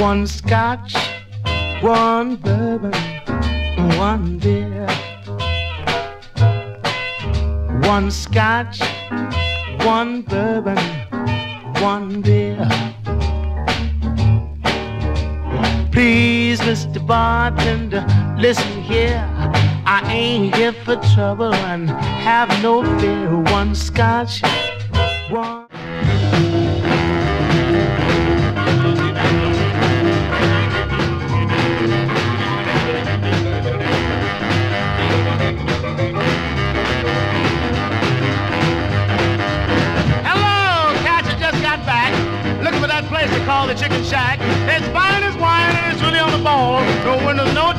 one scotch, one bourbon, one beer. One scotch, one bourbon, one beer. Please, Mr. Bartender, listen here. I ain't here for trouble and have no fear. One scotch, one... Place they call the Chicken Shack. It's fine as wine and it's really on the ball. No windows, no